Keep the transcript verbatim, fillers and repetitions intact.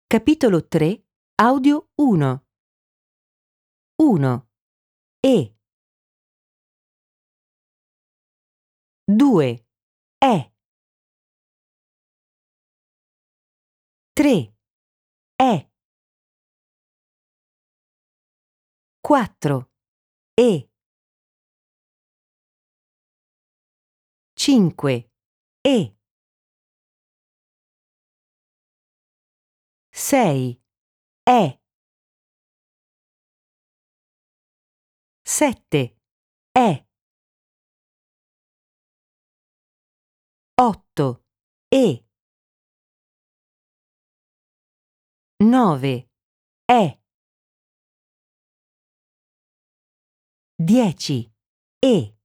Capitolo tre, Audio uno. uno. E. due. E. tre. E. quattro. E. cinque. E. sei. E. sette. E. otto. E. nove. E. dieci. E.